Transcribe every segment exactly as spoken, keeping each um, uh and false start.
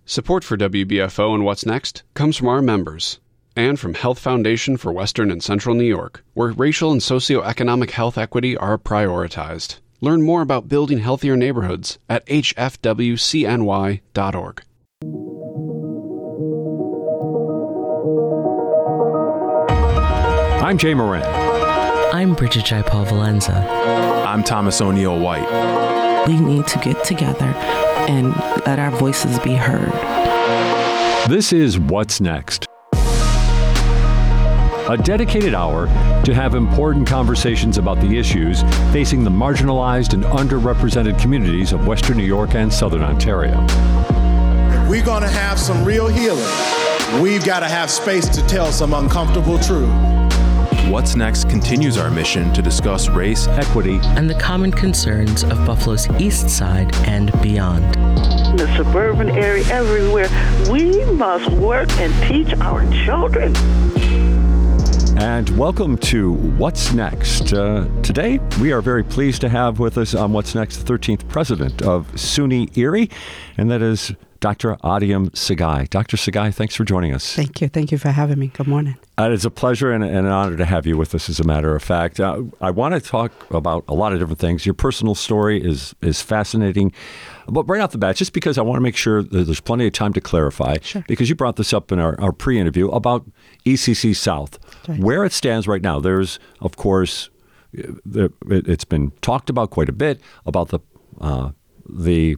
Support for W B F O and What's Next comes from our members and from Health Foundation for Western and Central New York, where racial and socioeconomic health equity are prioritized. Learn more about building healthier neighborhoods at h f w c n y dot org. I'm Jay Moran. I'm Bridget Jaipal Valenza. I'm Thomas O'Neill White. We need to get together and let our voices be heard. This is What's Next, a dedicated hour to have important conversations about the issues facing the marginalized and underrepresented communities of Western New York and Southern Ontario. If we're going to have some real healing, we've got to have space to tell some uncomfortable truth. What's Next continues our mission to discuss race, equity, and the common concerns of Buffalo's East Side and beyond. The suburban area, everywhere, we must work and teach our children. And welcome to What's Next. Uh, today, we are very pleased to have with us on What's Next the thirteenth president of SUNY Erie, and that is Doctor Adiyam Tsegay. Doctor Tsegay, thanks for joining us. Thank you. Thank you for having me. Good morning. Uh, it's a pleasure and, and an honor to have you with us, as a matter of fact. Uh, I want to talk about a lot of different things. Your personal story is is fascinating. But right off the bat, just because I want to make sure that there's plenty of time to clarify, sure. because you brought this up in our, our pre-interview about E C C South, right. Where it stands right now. There's, of course, the, it, it's been talked about quite a bit about the uh, the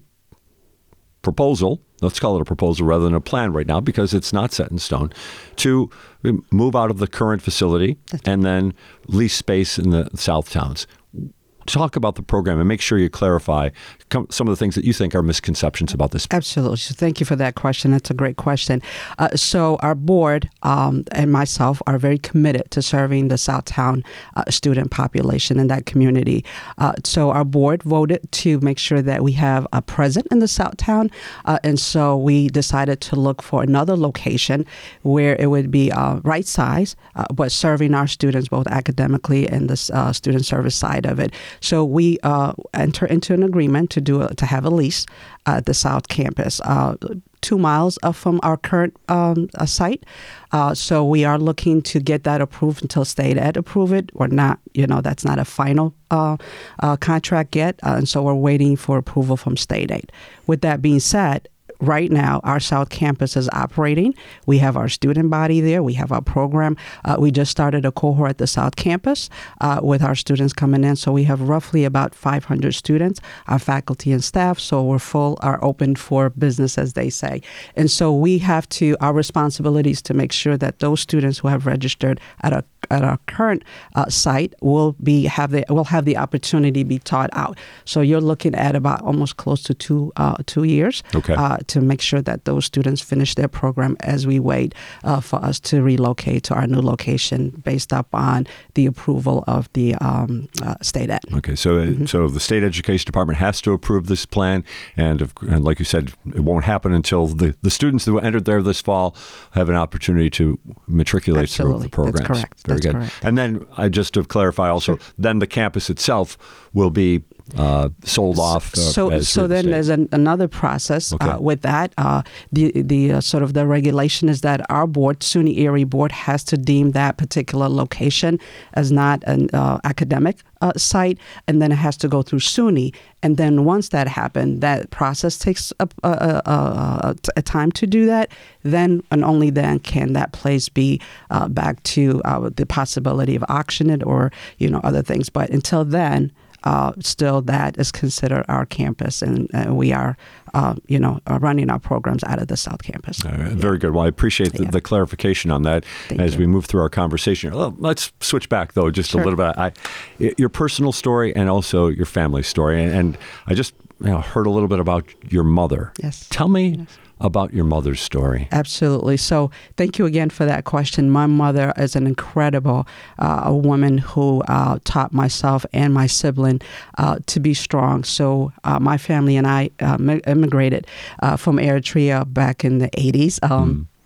proposal. Let's call it a proposal rather than a plan right now, because it's not set in stone, to move out of the current facility That's and then lease space in the South Towns. Talk about the program and make sure you clarify some of the things that you think are misconceptions about this. Absolutely. So thank you for that question. That's a great question. Uh, so our board um, and myself are very committed to serving the Southtown uh, student population in that community. Uh, so our board voted to make sure that we have a presence in the Southtown. Uh, and so we decided to look for another location where it would be uh, right size, uh, but serving our students both academically and the uh, student service side of it. So we uh, enter into an agreement to do a, to have a lease at the South Campus, uh, two miles uh, from our current um, uh, site. Uh, so we are looking to get that approved until State Ed approve it or not. You know, that's not a final uh, uh, contract yet, uh, and so we're waiting for approval from State Aid. With that being said, right now, our South Campus is operating. We have our student body there. We have our program. Uh, we just started a cohort at the South Campus uh, with our students coming in. So we have roughly about five hundred students, our faculty and staff. So we're full, are open for business, as they say. And so we have to, our responsibility is to make sure that those students who have registered at a at our current uh, site will be have the will have the opportunity to be taught out. So you're looking at about almost close to two uh, two years. Okay. Uh, to make sure that those students finish their program as we wait uh, for us to relocate to our new location based upon the approval of the um, uh, State Ed. Okay, so mm-hmm. so the State Education Department has to approve this plan, and, if, and like you said, it won't happen until the, the students that entered there this fall have an opportunity to matriculate Absolutely. through the programs. That's correct. Very That's good. correct. And then, I just to clarify also, Sure. then the campus itself will be Uh, sold off. Uh, so, as so then the there's an, another process okay. uh, with that. Uh, the the uh, sort of the regulation is that our board, SUNY Erie board, has to deem that particular location as not an uh, academic uh, site, and then it has to go through SUNY. And then once that happened, that process takes a, a, a, a time to do that. Then and only then can that place be uh, back to uh, the possibility of auction it or you know other things. But until then. Uh, still, that is considered our campus, and uh, we are, uh, you know, uh, running our programs out of the South Campus. Uh, very good. Well, I appreciate the, yeah. the clarification on that Thank as you. we move through our conversation. Well, let's switch back, though, just Sure. a little bit. I, your personal story and also your family story. And, and I just you know, heard a little bit about your mother. Yes. Tell me Yes. about your mother's story. Absolutely. So thank you again for that question. My mother is an incredible uh, woman who uh, taught myself and my sibling uh, to be strong. So uh, my family and I uh, immigrated uh, from Eritrea back in the eighties. Um, mm.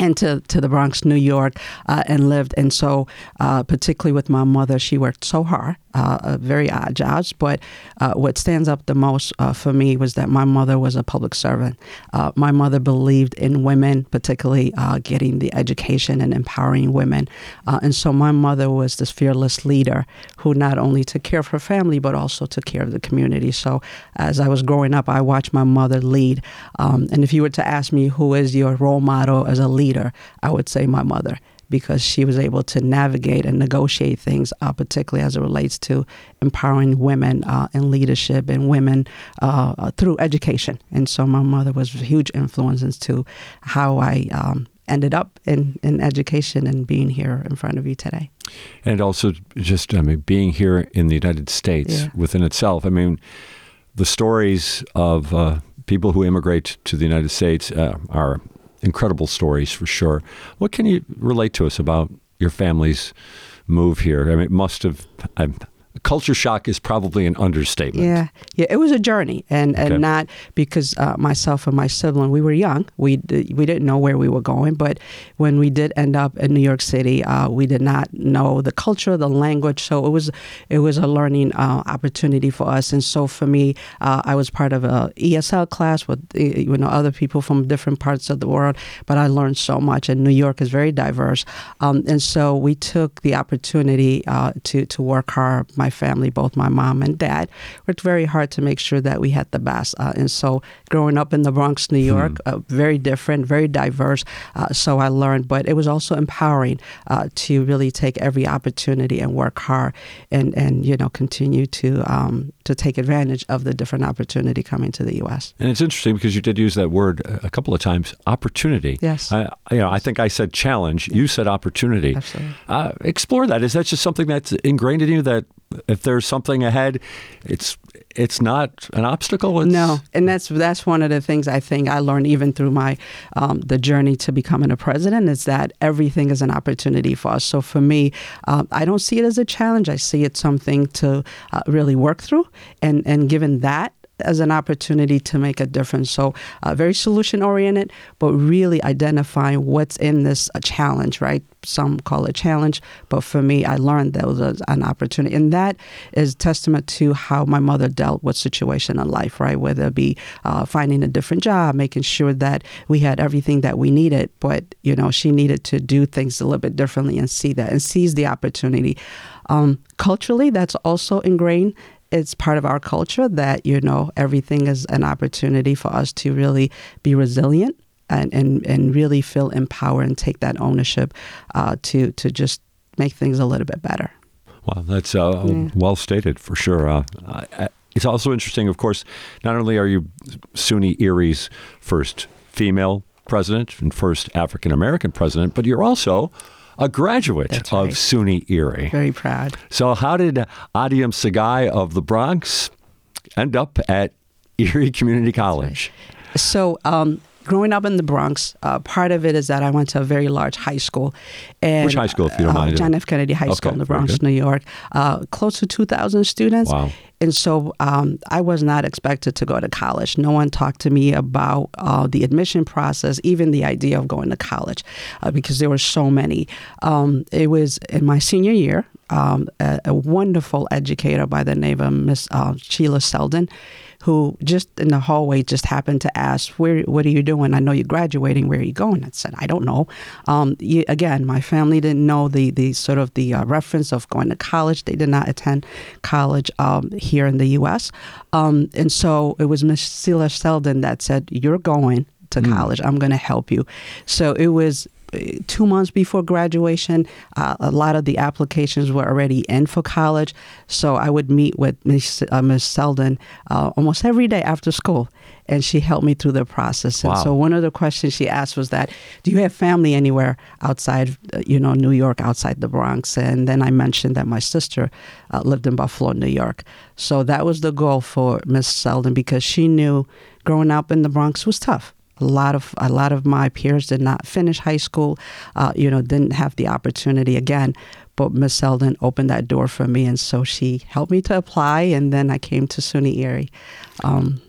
and to, to the Bronx, New York, uh, and lived. And so, uh, particularly with my mother, she worked so hard, uh, uh, very odd jobs. But uh, what stands up the most uh, for me was that my mother was a public servant. Uh, my mother believed in women, particularly uh, getting the education and empowering women. Uh, and so my mother was this fearless leader who not only took care of her family, but also took care of the community. So as I was growing up, I watched my mother lead. Um, and if you were to ask me who is your role model as a leader, I would say my mother, because she was able to navigate and negotiate things, uh, particularly as it relates to empowering women uh, in leadership and women uh, through education. And so my mother was a huge influence into how I um, ended up in, in education and being here in front of you today. And also just, I mean, being here in the United States Yeah. within itself. I mean, the stories of uh, people who immigrate to the United States uh, are incredible stories for sure. What can you relate to us about your family's move here? I mean, it must have, I'm, culture shock is probably an understatement. Yeah, yeah, it was a journey, and, Okay. and not because uh, myself and my sibling, we were young. We d- we didn't know where we were going, but when we did end up in New York City, uh, we did not know the culture, the language. So it was it was a learning uh, opportunity for us. And so for me, uh, I was part of a E S L class with you know other people from different parts of the world, but I learned so much. And New York is very diverse, um, and so we took the opportunity uh, to to work hard. My family, both my mom and dad, worked very hard to make sure that we had the best. Uh, and so growing up in the Bronx, New York, hmm. uh, very different, very diverse. Uh, so I learned, but it was also empowering uh, to really take every opportunity and work hard and, and you know, continue to um, to take advantage of the different opportunity coming to the U S. And it's interesting because you did use that word a couple of times, opportunity. Yes. I, you know, I think I said challenge. You said opportunity. Absolutely. Uh, explore that. Is that just something that's ingrained in you that if there's something ahead, it's it's not an obstacle? It's... No, and that's that's one of the things I think I learned even through my um, the journey to becoming a president is that everything is an opportunity for us. So for me, um, I don't see it as a challenge. I see it something to uh, really work through, and and given that as an opportunity to make a difference. So uh, very solution-oriented, but really identifying what's in this a challenge, right? Some call it challenge, but for me, I learned that was an opportunity. And that is testament to how my mother dealt with situation in life, right? Whether it be uh, finding a different job, making sure that we had everything that we needed, but, you know, she needed to do things a little bit differently and see that and seize the opportunity. Um, culturally, that's also ingrained. It's part of our culture that, you know, everything is an opportunity for us to really be resilient and, and, and really feel empowered and take that ownership uh, to to just make things a little bit better. Well, that's uh, yeah. well stated for sure. Uh, I, it's also interesting, of course, not only are you SUNY Erie's first female president and first African-American president, but you're also a graduate That's of right. SUNY Erie. Very proud. So how did Adiam Sagai of the Bronx end up at Erie Community College? Right. So um, growing up in the Bronx, uh, part of it is that I went to a very large high school. And, Which high school, if you don't uh, mind? John F. Kennedy High Okay, School in the very Bronx, good. New York. Uh, close to two thousand students. Wow. And so um, I was not expected to go to college. No one talked to me about uh, the admission process, even the idea of going to college, uh, because there were so many. Um, it was in my senior year, um, a, a wonderful educator by the name of Miss uh, Sheila Selden, who just in the hallway just happened to ask, "Where? What are you doing? I know you're graduating. Where are you going?" I said, "I don't know." Um, you, again, my family didn't know the the sort of the uh, reference of going to college. They did not attend college um, here in the U S Um, and so it was Miss Sheila Selden that said, "You're going to Mm. college. I'm going to help you." So it was two months before graduation. Uh, a lot of the applications were already in for college. So I would meet with Miss Uh, Miss Selden uh, almost every day after school, and she helped me through the process. And Wow. so one of the questions she asked was that, "Do you have family anywhere outside, uh, you know, New York, outside the Bronx?" And then I mentioned that my sister uh, lived in Buffalo, New York. So that was the goal for Miss Selden, because she knew growing up in the Bronx was tough. A lot of a lot of my peers did not finish high school, uh, you know, didn't have the opportunity again. But Miss Selden opened that door for me, and so she helped me to apply, and then I came to SUNY Erie. Um,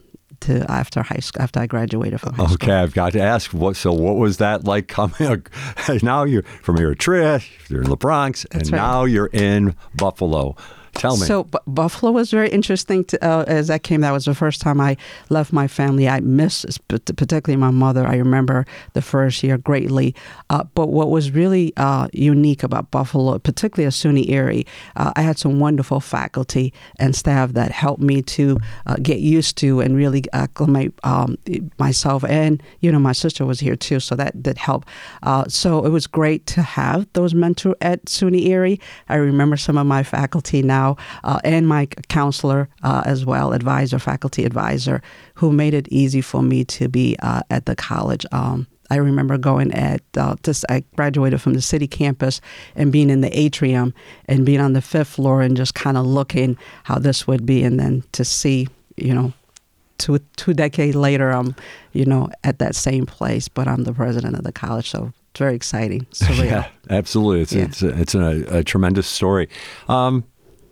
to after high school, after I graduated from high school. Okay, I've got to ask. What so? What was that like coming? Now you're from Eritrea. You're in the Bronx, and That's right. now you're in Buffalo. Tell me. So B- Buffalo was very interesting to, uh, as I came. That was the first time I left my family. I missed, particularly my mother. I remember the first year greatly. Uh, but what was really uh, unique about Buffalo, particularly at SUNY Erie, uh, I had some wonderful faculty and staff that helped me to uh, get used to and really acclimate um, myself. And, you know, my sister was here too, so that did help. Uh, so it was great to have those mentors at SUNY Erie. I remember some of my faculty now. Uh, and my counselor uh, as well, advisor, faculty advisor, who made it easy for me to be uh, at the college. Um, I remember going at, uh, just, I graduated from the city campus and being in the atrium and being on the fifth floor and just kind of looking how this would be. And then to see, you know, two, two decades later, I'm, you know, at that same place, but I'm the president of the college. So it's very exciting. Surreal. Yeah, absolutely. It's, Yeah. it's, a, it's a, a tremendous story. Um,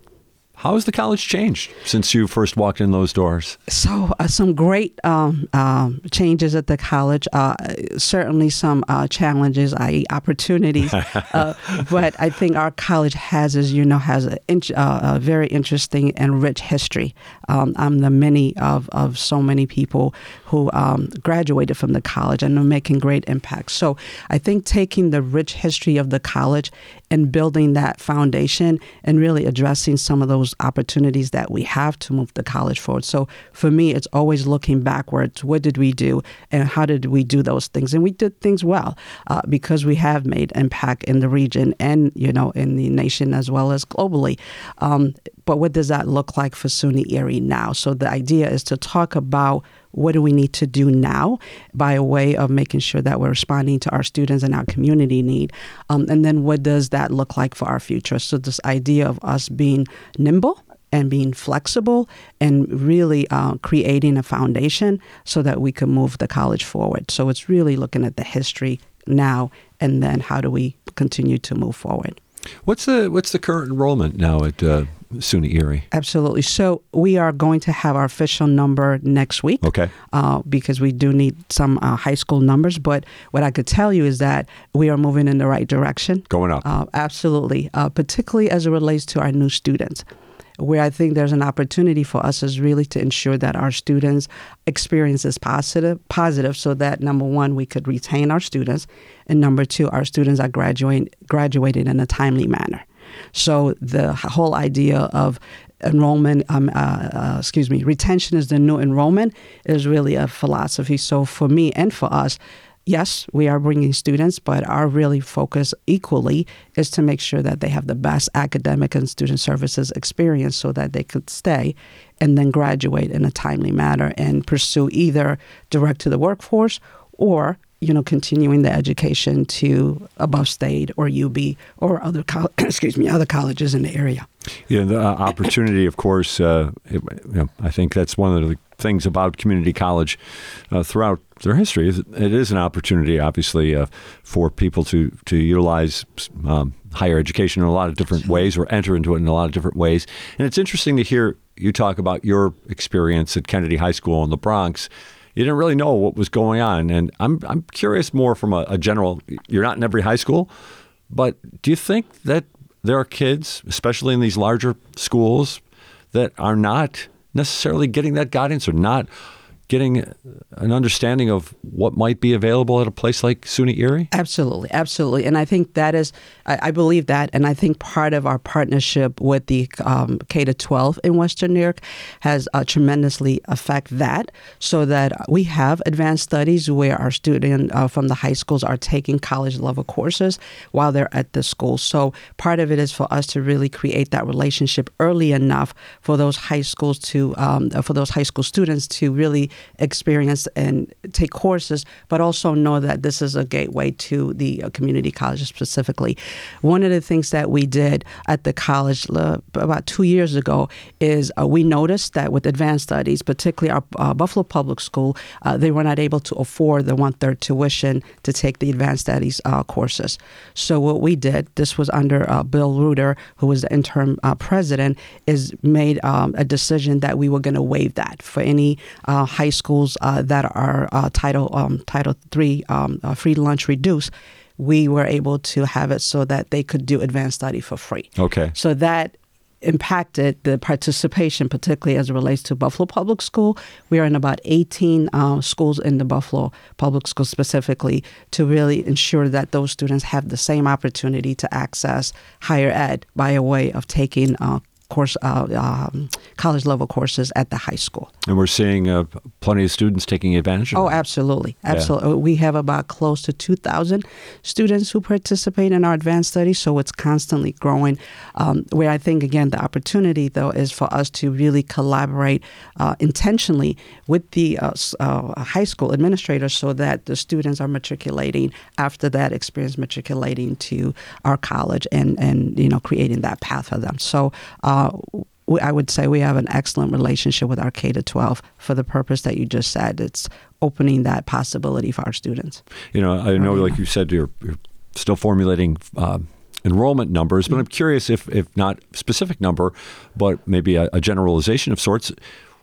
How has the college changed since you first walked in those doors? So uh, some great um, um, changes at the college, uh, certainly some uh, challenges, that is opportunities. uh, but I think our college has, as you know, has a, uh, a very interesting and rich history. Um, I'm the many of, of so many people who um, graduated from the college and are making great impacts. So I think taking the rich history of the college and building that foundation and really addressing some of those opportunities that we have to move the college forward. So for me, it's always looking backwards. What did we do and how did we do those things? And we did things well uh, because we have made impact in the region and, you know, in the nation as well as globally. Um, but what does that look like for SUNY Erie now? So the idea is to talk about what do we need to do now by way of making sure that we're responding to our students and our community need? Um, and then what does that look like for our future? So this idea of us being nimble and being flexible and really uh, creating a foundation so that we can move the college forward. So it's really looking at the history now and then how do we continue to move forward. What's the what's the current enrollment now at uh, SUNY Erie? Absolutely. So we are going to have our official number next week. Okay. Uh, because we do need some uh, high school numbers. But what I could tell you is that we are moving in the right direction. Going up. Uh, absolutely. Uh, particularly as it relates to our new students. Where I think there's an opportunity for us is really to ensure that our students' experience is positive, positive, so that number one, we could retain our students, and number two, our students are graduating graduating in a timely manner. So the whole idea of enrollment, um, uh, uh, excuse me, retention is the new enrollment is really a philosophy. So for me and for us, yes, we are bringing students, but our really focus equally is to make sure that they have the best academic and student services experience so that they could stay and then graduate in a timely manner and pursue either direct to the workforce or, you know, continuing the education to above state or U B or other, col- excuse me, other colleges in the area. Yeah, the uh, opportunity, of course, uh, it, you know, I think that's one of the things about community college uh, throughout their history. It is an opportunity, obviously, uh, for people to, to utilize um, higher education in a lot of different ways or enter into it in a lot of different ways. And it's interesting to hear you talk about your experience at Kennedy High School in the Bronx. You didn't really know what was going on. And I'm I'm curious more from a, a general, you're not in every high school, but do you think that there are kids, especially in these larger schools, that are not necessarily getting that guidance or not getting an understanding of what might be available at a place like SUNY Erie? Absolutely, absolutely. And I think that is, I, I believe that, and I think part of our partnership with the um, K to twelve in Western New York has uh, tremendously affect that, so that we have advanced studies where our students uh, from the high schools are taking college level courses while they're at the school. So part of it is for us to really create that relationship early enough for those high schools to, um, for those high school students to really experience and take courses, but also know that this is a gateway to the uh, community colleges specifically. One of the things that we did at the college uh, about two years ago is uh, we noticed that with advanced studies, particularly our uh, Buffalo Public School, uh, they were not able to afford the one-third tuition to take the advanced studies uh, courses. So what we did, this was under uh, Bill Reuter, who was the interim uh, president, is made um, a decision that we were going to waive that for any uh, high high schools uh, that are uh, Title um, Title three um, uh, free lunch reduced, we were able to have it so that they could do advanced study for free. Okay. So that impacted the participation, particularly as it relates to Buffalo Public School. We are in about eighteen uh, schools in the Buffalo Public School specifically to really ensure that those students have the same opportunity to access higher ed by a way of taking uh, course uh, um, college level courses at the high school. And we're seeing uh, plenty of students taking advantage of Oh, that. absolutely. Absolutely. Yeah. We have about close to two thousand students who participate in our advanced studies, so it's constantly growing. Um, where I think, again, the opportunity, though, is for us to really collaborate uh, intentionally with the uh, uh, high school administrators so that the students are matriculating after that experience, matriculating to our college and, and you know, creating that path for them. So uh, I would say we have an excellent relationship with our K to twelve for the purpose that you just said. It's opening that possibility for our students. You know, I know, like you said, you're, you're still formulating uh, enrollment numbers, but I'm curious if, if not specific number, but maybe a, a generalization of sorts.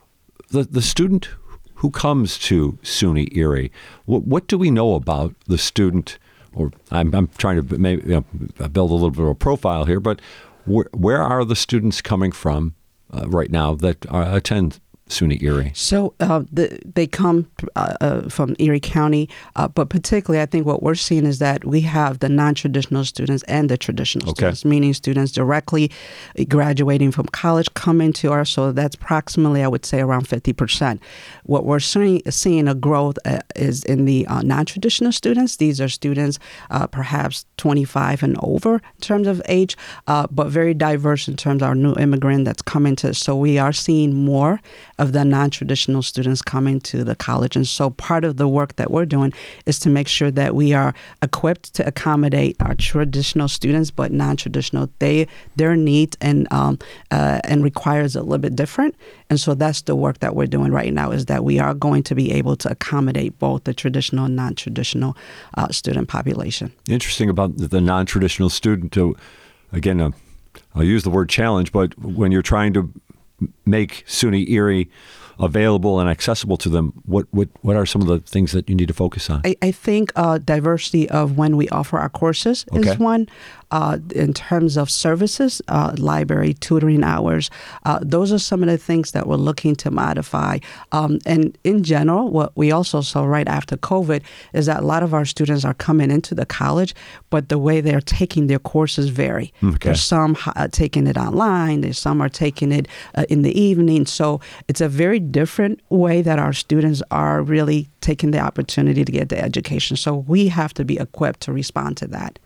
The the student who comes to SUNY Erie, what, what do we know about the student? Or I'm, I'm trying to maybe, you know, build a little bit of a profile here, but where, where are the students coming from uh, right now that uh, attend SUNY Erie? So uh, the, they come uh, uh, from Erie County, uh, but particularly I think what we're seeing is that we have the non-traditional students and the traditional Okay. students, meaning students directly graduating from college come into our, so that's approximately, I would say, around fifty percent. What we're seeing, seeing a growth uh, is in the uh, non-traditional students. These are students uh, perhaps twenty-five and over in terms of age, uh, but very diverse in terms of our new immigrant that's coming to. So we are seeing more of the non-traditional students coming to the college. And so part of the work that we're doing is to make sure that we are equipped to accommodate our traditional students, but non-traditional. They their needs and um, uh, and requires a little bit different. And so that's the work that we're doing right now, is that we are going to be able to accommodate both the traditional and non-traditional uh, student population. Interesting about the non-traditional student. To, again, uh, I'll use the word challenge, but when you're trying to make SUNY Erie available and accessible to them, what, what what are some of the things that you need to focus on? I, I think uh, diversity of when we offer our courses Okay. is one. Uh, in terms of services, uh, library, tutoring hours, uh, those are some of the things that we're looking to modify. Um, and in general, what we also saw right after COVID is that a lot of our students are coming into the college, but the way they're taking their courses vary. Okay. There's some uh, taking it online, there's some are taking it uh, in the evening. So it's a very different way that our students are really taking the opportunity to get the education. So we have to be equipped to respond to that.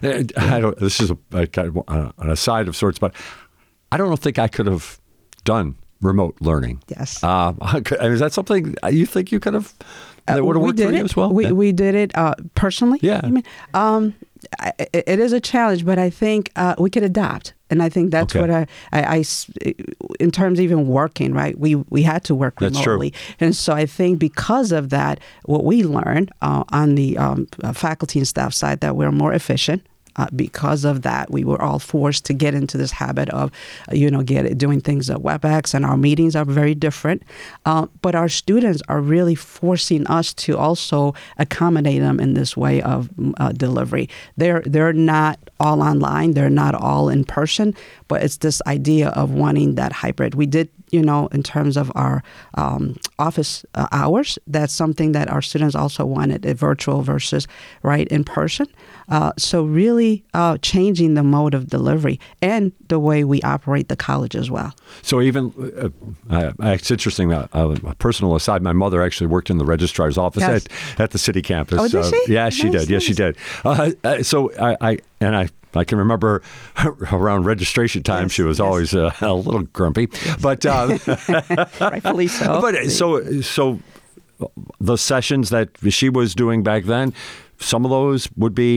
I don't, this is a, a kind of uh, an aside of sorts, but I don't think I could have done remote learning. Yes. Uh, is that something you think you could have, that would have Uh, we worked did for you it. as well? We Yeah. we did it uh, personally. Yeah. I mean, um, I, it is a challenge, but I think uh, we could adapt, and I think that's Okay. what I, I, I s- in terms of even working, right? We we had to work That's true. remotely, and so I think because of that, what we learned uh, on the um, uh, faculty and staff side, that we're more efficient. Uh, because of that, we were all forced to get into this habit of, uh, you know, get doing things at WebEx, and our meetings are very different. Uh, but our students are really forcing us to also accommodate them in this way of uh, delivery. They're they're not all online, they're not all in person, but it's this idea of wanting that hybrid. We did, you know, in terms of our um, office uh, hours, that's something that our students also wanted, a virtual versus right in person. Uh, so really uh, changing the mode of delivery and the way we operate the college as well. So even, uh, uh, it's interesting, uh, uh, a personal aside, my mother actually worked in the registrar's office Yes. at, at the city campus. Oh, did Uh, she? yeah, she Nice, did. Yes, she nice. did. Uh, uh, so I, I, and I, I can remember around registration time, Yes, she was yes. always uh, a little grumpy, but, um, Rightfully so. but so, so the sessions that she was doing back then, some of those would be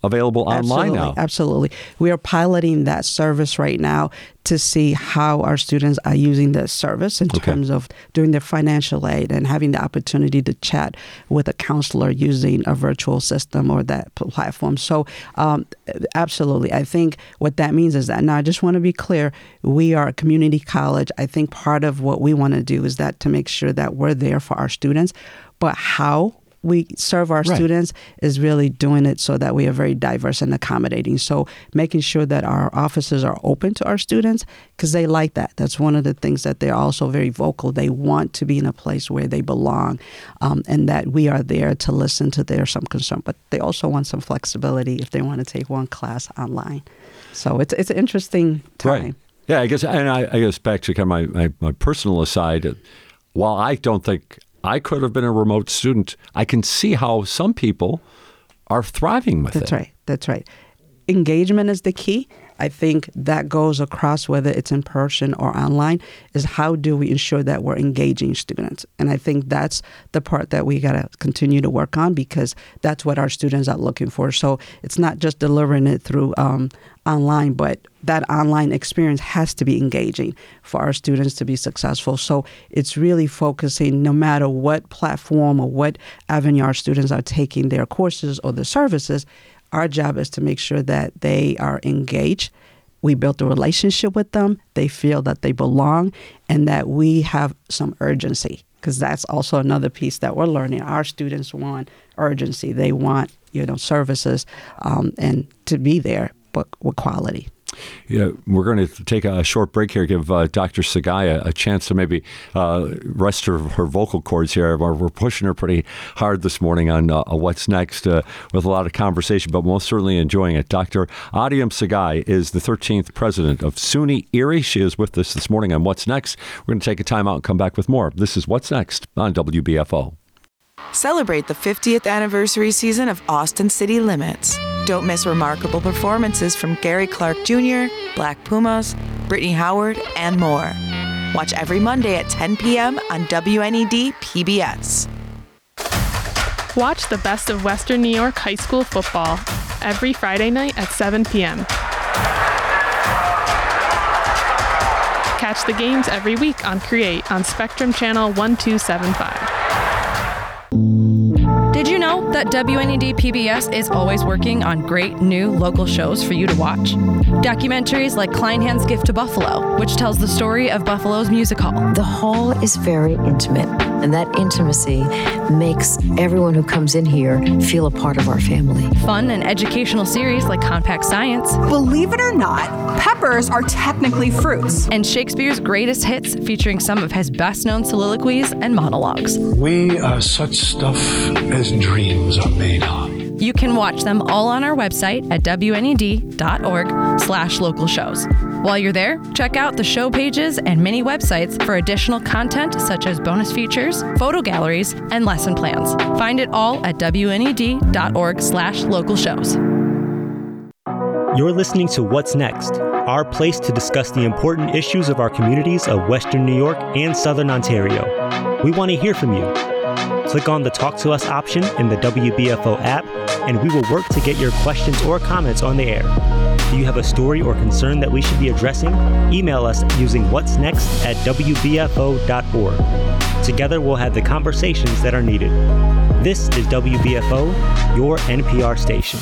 available online absolutely, now. Absolutely. We are piloting that service right now to see how our students are using the service in Okay. terms of doing their financial aid and having the opportunity to chat with a counselor using a virtual system or that pl- platform. So um, absolutely. I think what that means is that, now I just want to be clear, we are a community college. I think part of what we want to do is that to make sure that we're there for our students, but how we serve our Right. students is really doing it so that we are very diverse and accommodating. So making sure that our offices are open to our students because they like that. That's one of the things that they're also very vocal. They want to be in a place where they belong um, and that we are there to listen to their some concern. But they also want some flexibility if they want to take one class online. So it's it's an interesting time. Right. Yeah, I guess, and I, I guess back to kind of my, my, my personal aside, while I don't think I could have been a remote student, I can see how some people are thriving with That's it. right. That's right. Engagement is the key. I think that goes across whether it's in person or online, is how do we ensure that we're engaging students? And I think that's the part that we got to continue to work on because that's what our students are looking for. So it's not just delivering it through um, online, but that online experience has to be engaging for our students to be successful. So it's really focusing no matter what platform or what avenue our students are taking their courses or the services, our job is to make sure that they are engaged. We built a relationship with them. They feel that they belong and that we have some urgency because that's also another piece that we're learning. Our students want urgency. They want, you know, services um, and to be there, but with quality. Yeah, we're going to take a short break here, give uh, Doctor Sugai a, a chance to maybe uh, rest her, her vocal cords here. We're, we're pushing her pretty hard this morning on uh, What's Next uh, with a lot of conversation, but most certainly enjoying it. Doctor Adiam Sugai is the thirteenth president of SUNY Erie. She is with us this morning on What's Next. We're going to take a time out and come back with more. This is What's Next on W B F O. Celebrate the fiftieth anniversary season of Austin City Limits. Don't miss remarkable performances from Gary Clark Junior, Black Pumas, Brittany Howard, and more. Watch every Monday at ten p.m. on W N E D P B S. Watch the best of Western New York high school football every Friday night at seven p.m. Catch the games every week on Create on Spectrum Channel one two seven five. Did you know that W N E D P B S is always working on great new local shows for you to watch? Documentaries like Kleinhand's Gift to Buffalo, which tells the story of Buffalo's music hall. The hall is very intimate, and that intimacy makes everyone who comes in here feel a part of our family. Fun and educational series like Compact Science. Believe it or not, peppers are technically fruits. And Shakespeare's greatest hits, featuring some of his best-known soliloquies and monologues. We are such stuff as dreams are made of. You can watch them all on our website at W N E D dot org slash local shows. While you're there, check out the show pages and mini websites for additional content such as bonus features, photo galleries, and lesson plans. Find it all at W N E D dot org slash local shows. You're listening to What's Next, our place to discuss the important issues of our communities of Western New York and Southern Ontario. We want to hear from you. Click on the Talk to Us option in the W B F O app, and we will work to get your questions or comments on the air. Do you have a story or concern that we should be addressing? Email us using what's next at W B F O dot org. Together, we'll have the conversations that are needed. This is W B F O, your N P R station.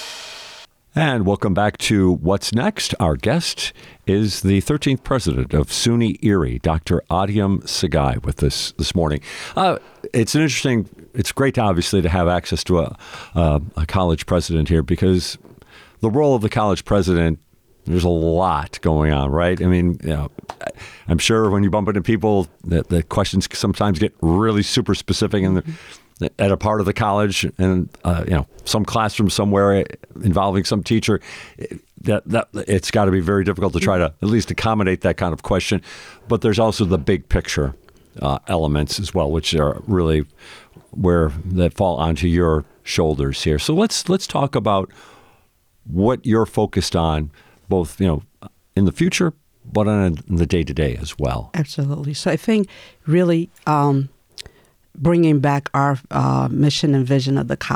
And welcome back to What's Next. Our guest is the thirteenth president of SUNY Erie, Doctor Adiam Sugai, with us this morning. Uh, it's an interesting, it's great, obviously, to have access to a, uh, a college president here because the role of the college president, there's a lot going on, right? I mean, you know, I'm sure when you bump into people, that the questions sometimes get really super specific and at a part of the college and, uh, you know, some classroom somewhere involving some teacher, that, that it's got to be very difficult to try to at least accommodate that kind of question. But there's also the big picture uh, elements as well, which are really where that fall onto your shoulders here. So let's let's talk about what you're focused on, both, you know, in the future, but on the day to day as well. Absolutely. So I think really, um, bringing back our uh, mission and vision of the college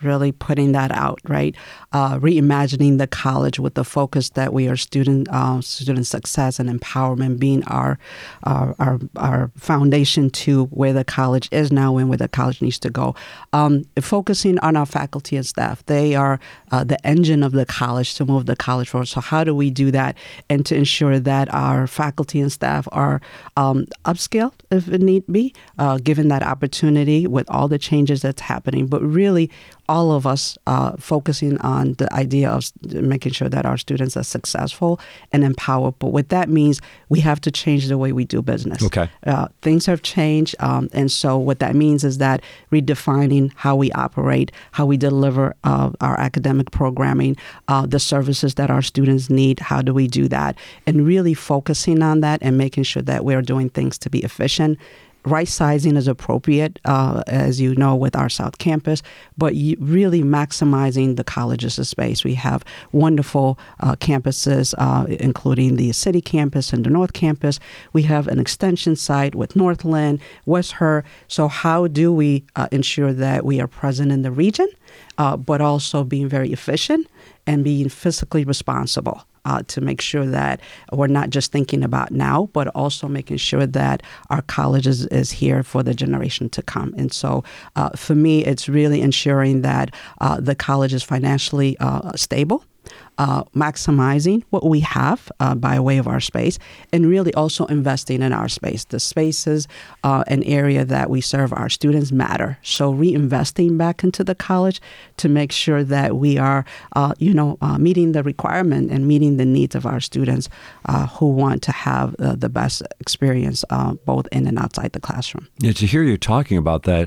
really putting that out, right? Uh, reimagining the college with the focus that we are student uh, student success and empowerment being our, our our our foundation to where the college is now and where the college needs to go. Um, focusing on our faculty and staff, they are uh, the engine of the college to move the college forward. So how do we do that, and to ensure that our faculty and staff are um, upskilled if it need be, uh, given that opportunity with all the changes that's happening, but really all of us uh, focusing on the idea of making sure that our students are successful and empowered. But what that means, we have to change the way we do business. Okay. Uh, things have changed. Um, and so what that means is that redefining how we operate, how we deliver uh, our academic programming, uh, the services that our students need, how do we do that? And really focusing on that and making sure that we're doing things to be efficient. Right sizing is appropriate, uh, as you know, with our South Campus, but you really maximizing the college's space. We have wonderful uh, campuses, uh, including the City Campus and the North Campus. We have an extension site with Northland, West Her. So how do we uh, ensure that we are present in the region, uh, but also being very efficient and being fiscally responsible? Uh, to make sure that we're not just thinking about now, but also making sure that our college is, is here for the generation to come. And so uh, for me, it's really ensuring that uh, the college is financially uh, stable, uh, maximizing what we have uh, by way of our space, and really also investing in our space. The spaces, uh, an area that we serve our students matter. So reinvesting back into the college to make sure that we are, uh, you know, uh, meeting the requirement and meeting the needs of our students uh, who want to have uh, the best experience uh, both in and outside the classroom. Yeah, to hear you talking about that,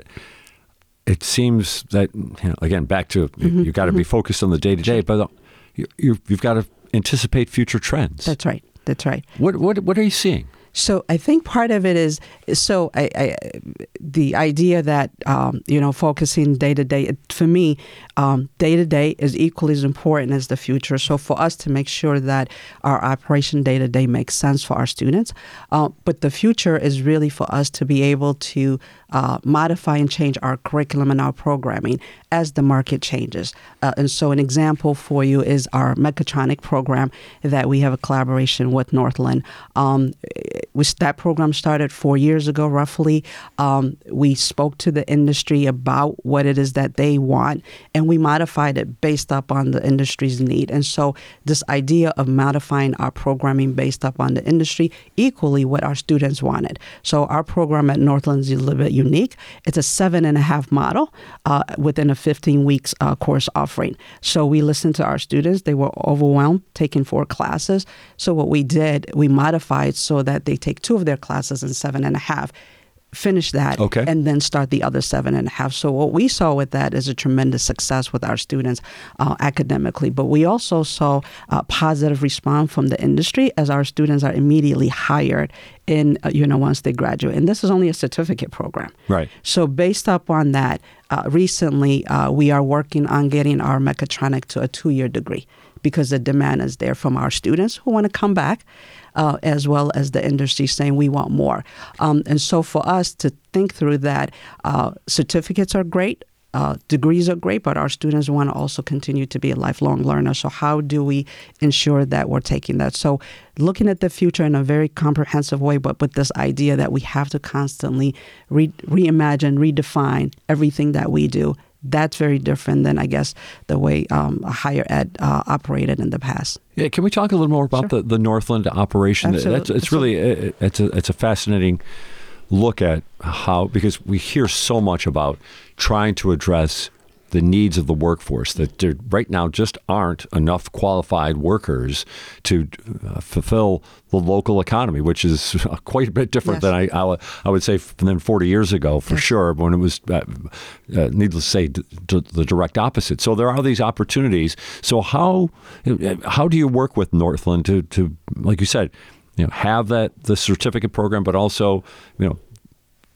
it seems that, you know, again, back to mm-hmm. you've got to mm-hmm. be focused on the day-to-day, but you, you, you've got to anticipate future trends. That's right. That's right. What what what are you seeing? So I think part of it is, so I, I, the idea that, um, you know, focusing day to day, for me, um, day to day is equally as important as the future. So for us to make sure that our operation day to day makes sense for our students, uh, but the future is really for us to be able to uh, modify and change our curriculum and our programming as the market changes. Uh, and so an example for you is our mechatronic program that we have a collaboration with Northland. Um, which that program started four years ago, roughly. Um, we spoke to the industry about what it is that they want, and we modified it based up on the industry's need. And so this idea of modifying our programming based up on the industry, equally what our students wanted. So our program at Northland is a little bit unique. It's a seven and a half model uh, within a fifteen weeks uh, course offering. So we listened to our students. They were overwhelmed taking four classes. So what we did, we modified so that they take two of their classes in seven and a half, finish that, okay. and then start the other seven and a half. So what we saw with that is a tremendous success with our students uh, academically. But we also saw a positive response from the industry as our students are immediately hired in, uh, you know, once they graduate. And this is only a certificate program. Right. So based upon that, uh, recently uh, we are working on getting our mechatronic to a two-year degree, because the demand is there from our students who want to come back, uh, as well as the industry saying we want more. Um, and so for us to think through that, uh, certificates are great, uh, degrees are great, but our students want to also continue to be a lifelong learner. So how do we ensure that we're taking that? So looking at the future in a very comprehensive way, but with this idea that we have to constantly re- reimagine, redefine everything that we do. That's very different than, I guess, the way um, higher ed uh, operated in the past. Yeah, can we talk a little more about sure. the, the Northland operation? Absolutely. That's, it's really it, it's a it's a fascinating look at how, because we hear so much about trying to address the needs of the workforce, that there right now just aren't enough qualified workers to uh, fulfill the local economy, which is quite a bit different yes. than I, I, I would say than forty years ago, for yes. sure, when it was, uh, uh, needless to say, d- d- the direct opposite. So there are these opportunities. So how how do you work with Northland to, to like you said, you know, have that the certificate program, but also, you know,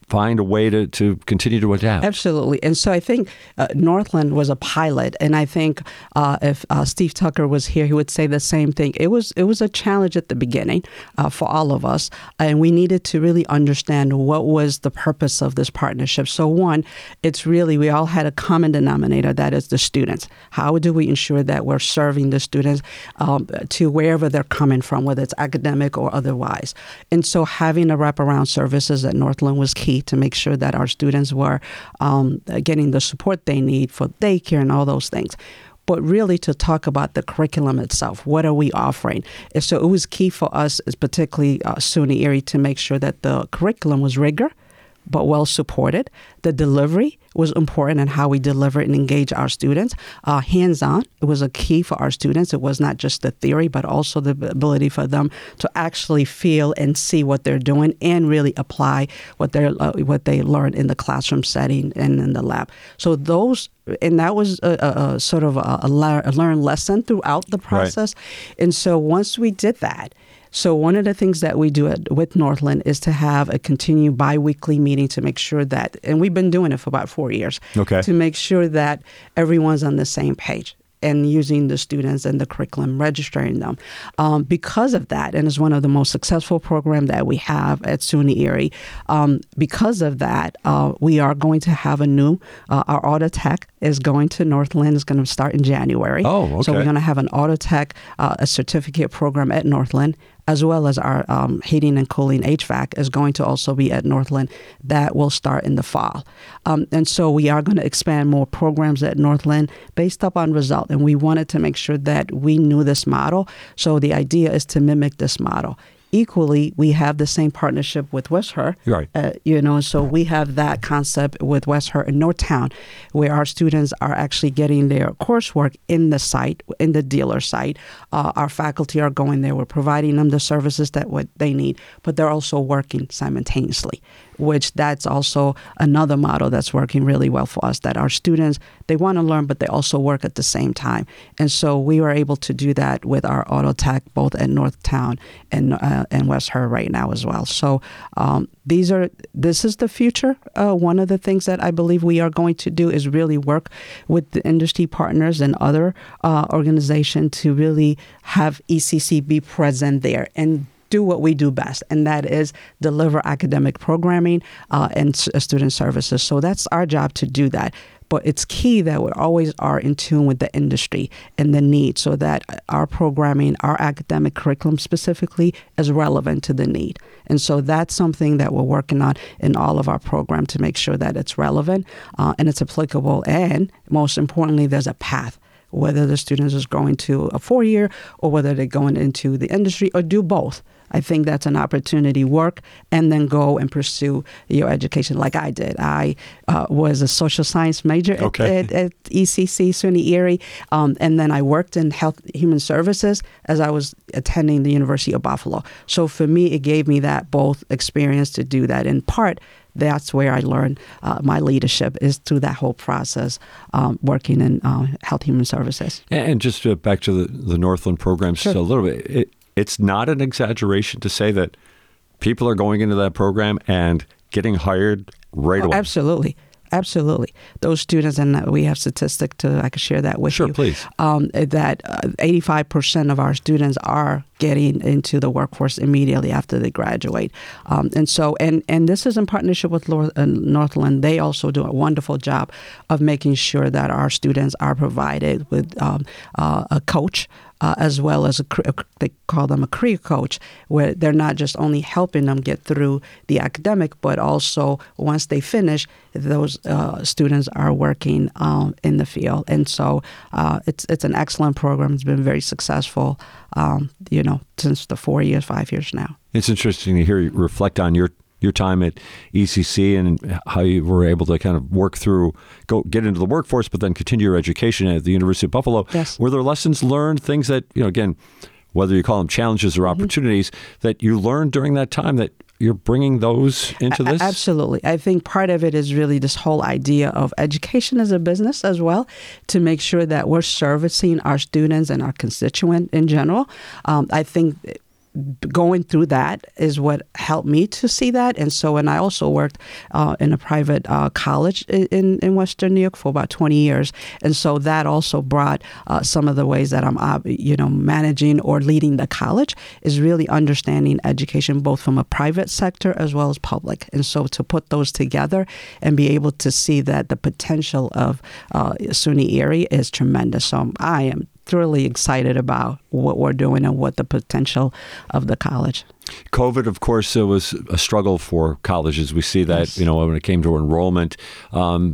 find a way to, to continue to adapt. Absolutely. And so I think uh, Northland was a pilot. And I think uh, if uh, Steve Tucker was here, he would say the same thing. It was it was a challenge at the beginning uh, for all of us. And we needed to really understand what was the purpose of this partnership. So one, it's really, we all had a common denominator, that is the students. How do we ensure that we're serving the students um, to wherever they're coming from, whether it's academic or otherwise? And so having a wraparound services at Northland was key to make sure that our students were um, getting the support they need for daycare and all those things. But really to talk about the curriculum itself. What are we offering? And so it was key for us, particularly uh, SUNY Erie, to make sure that the curriculum was rigor, but well supported. The delivery was important in how we deliver and engage our students. Uh, hands-on, it was a key for our students. It was not just the theory, but also the ability for them to actually feel and see what they're doing and really apply what they uh, what they learned in the classroom setting and in the lab. So those, and that was a, a, a sort of a, a learned lesson throughout the process. Right. And so once we did that, so one of the things that we do at, with Northland is to have a continued biweekly meeting to make sure that, and we've been doing it for about four years, okay. to make sure that everyone's on the same page and using the students and the curriculum, registering them. Um, because of that, and it's one of the most successful programs that we have at SUNY Erie, um, because of that, uh, we are going to have a new, uh, our auto tech is going to Northland. It's going to start in January. Oh, okay. So we're going to have an auto tech, uh, a certificate program at Northland, as well as our um, heating and cooling H V A C is going to also be at Northland. That will start in the fall. Um, and so we are going to expand more programs at Northland based upon result. And we wanted to make sure that we knew this model. So the idea is to mimic this model. Equally, we have the same partnership with West Her. Right. Uh, you know, so we have that concept with West Her in Northtown, where our students are actually getting their coursework in the site, in the dealer site. Uh, our faculty are going there. We're providing them the services that what they need, but they're also working simultaneously, which that's also another model that's working really well for us, that our students, they want to learn, but they also work at the same time. And so we were able to do that with our auto tech, both at Northtown and uh, and West Her right now as well. So um, these are this is the future. Uh, one of the things that I believe we are going to do is really work with the industry partners and other uh, organizations to really have E C C be present there and do what we do best, and that is deliver academic programming uh, and s- student services. So that's our job to do that. But it's key that we always are in tune with the industry and the need so that our programming, our academic curriculum specifically, is relevant to the need. And so that's something that we're working on in all of our programs to make sure that it's relevant uh, and it's applicable. And most importantly, there's a path, whether the students is going to a four-year or whether they're going into the industry or do both. I think that's an opportunity, work, and then go and pursue your education like I did. I uh, was a social science major at, okay. at, at E C C, SUNY Erie, um, and then I worked in health human services as I was attending the University of Buffalo. So for me, it gave me that both experience to do that. In part, that's where I learned uh, my leadership is through that whole process, um, working in uh, health human services. And just uh, back to the, the Northland programs Sure. a little bit. It, It's not an exaggeration to say that people are going into that program and getting hired right oh, away. Absolutely. Absolutely. Those students, and we have statistics to, I can share that with sure, you. Sure, please. Um, that uh, eighty-five percent of our students are getting into the workforce immediately after they graduate. Um, and so, and, and this is in partnership with Lord, uh, Northland. They also do a wonderful job of making sure that our students are provided with um, uh, a coach, Uh, as well as a, they call them a career coach, where they're not just only helping them get through the academic, but also once they finish, those uh, students are working um, in the field. And so uh, it's it's an excellent program. It's been very successful, um, you know, since the four years, five years now. It's interesting to hear you reflect on your your time at E C C and how you were able to kind of work through, go get into the workforce, but then continue your education at the University of Buffalo. Yes. Were there lessons learned, things that, you know, again, whether you call them challenges or opportunities, mm-hmm. that you learned during that time that you're bringing those into this? A- absolutely. I think part of it is really this whole idea of education as a business as well, to make sure that we're servicing our students and our constituent in general. Um, I think going through that is what helped me to see that. And so, and I also worked uh, in a private uh, college in, in Western New York for about twenty years. And so that also brought uh, some of the ways that I'm, uh, you know, managing or leading the college is really understanding education, both from a private sector as well as public. And so to put those together and be able to see that the potential of uh, SUNY Erie is tremendous. So I am really excited about what we're doing and what the potential of the college. COVID, of course, uh, was a struggle for colleges. We see that, yes. you know, when it came to enrollment. Um,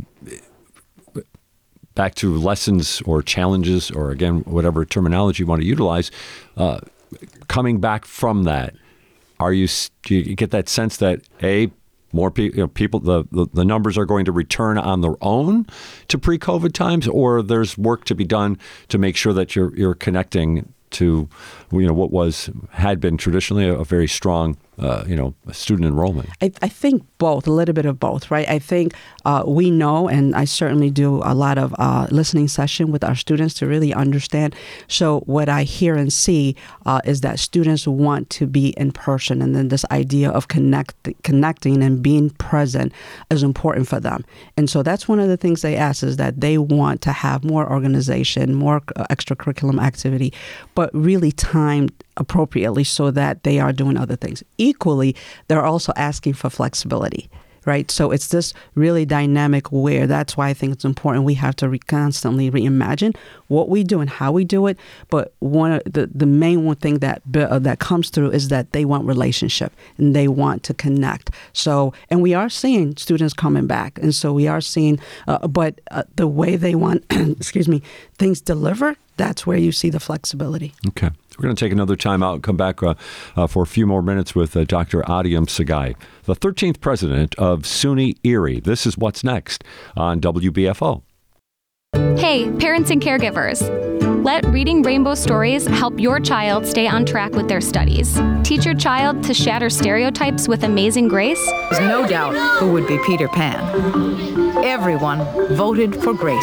back to lessons or challenges, or again, whatever terminology you want to utilize, uh, coming back from that, are you, do you get that sense that, A, more pe- you know, people, the, the, the numbers are going to return on their own to pre-COVID times, or there's work to be done to make sure that you're you're connecting to, you know, what was had been traditionally a, a very strong, uh, you know, student enrollment? I, I think both, a little bit of both, right? I think uh, we know, and I certainly do a lot of uh, listening session with our students to really understand. So what I hear and see uh, is that students want to be in person, and then this idea of connect, connecting and being present is important for them. And so that's one of the things they ask, is that they want to have more organization, more uh, extracurriculum activity, but really timed appropriately so that they are doing other things. Equally, they're also asking for flexibility, right? So it's this really dynamic where that's why I think it's important we have to re- constantly reimagine what we do and how we do it. But one of the, the main one thing that uh, that comes through is that they want relationship and they want to connect. So, and we are seeing students coming back. And so we are seeing, uh, but uh, the way they want, excuse me, things delivered, that's where you see the flexibility. Okay. We're going to take another time out and come back uh, uh, for a few more minutes with uh, Doctor Adiam Sagai, the thirteenth president of SUNY Erie. This is What's Next on W B F O. Hey, parents and caregivers. Let Reading Rainbow Stories help your child stay on track with their studies. Teach your child to shatter stereotypes with amazing grace. There's no doubt who would be Peter Pan. Everyone voted for Grace.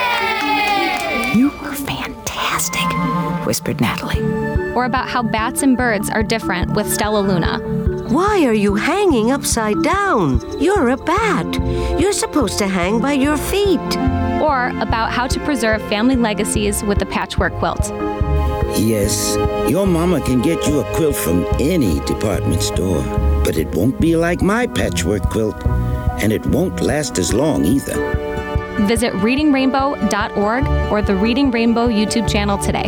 You were fantastic, whispered Natalie. Or about how bats and birds are different with Stella Luna. Why are you hanging upside down? You're a bat. You're supposed to hang by your feet. Or about how to preserve family legacies with the patchwork quilt. Yes, your mama can get you a quilt from any department store, but it won't be like my patchwork quilt, and it won't last as long either. Visit reading rainbow dot org or the Reading Rainbow YouTube channel today.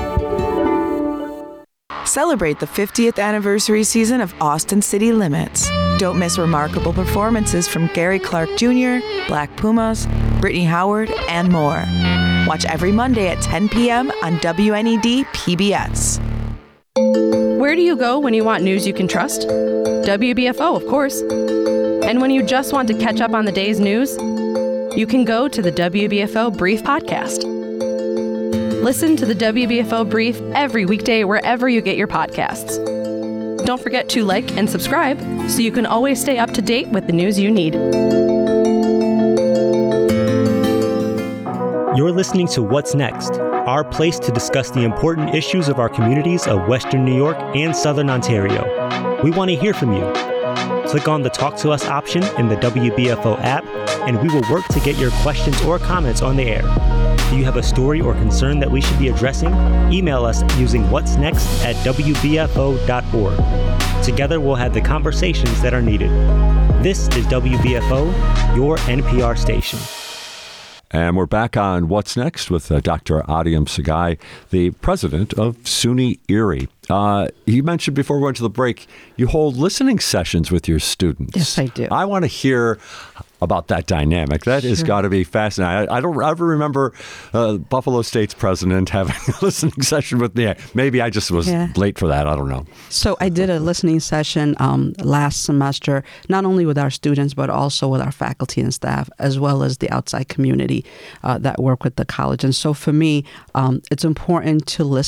Celebrate the fiftieth anniversary season of Austin City Limits. Don't miss remarkable performances from Gary Clark Junior, Black Pumas, Brittany Howard, and more. Watch every Monday at ten p.m. on W N E D P B S. Where do you go when you want news you can trust? W B F O, of course. And when you just want to catch up on the day's news, you can go to the W B F O Brief Podcast. Listen to the W B F O Brief every weekday wherever you get your podcasts. Don't forget to like and subscribe so you can always stay up to date with the news you need. You're listening to What's Next, our place to discuss the important issues of our communities of Western New York and Southern Ontario. We want to hear from you. Click on the Talk to Us option in the W B F O app, and we will work to get your questions or comments on the air. Do you have a story or concern that we should be addressing? Email us using what's next at w b f o dot org. Together, we'll have the conversations that are needed. This is W B F O, your N P R station. And we're back on What's Next with uh, Doctor Adiam Sagai, the president of SUNY Erie. Uh, you mentioned before we went to the break, you hold listening sessions with your students. Yes, I do. I want to hear about that dynamic. That has Sure. got to be fascinating. I, I don't ever remember uh, Buffalo State's president having a listening session with me. Maybe I just was Yeah. late for that. I don't know. So I did a listening session um, last semester, not only with our students, but also with our faculty and staff, as well as the outside community uh, that work with the college. And so for me, um, it's important to listen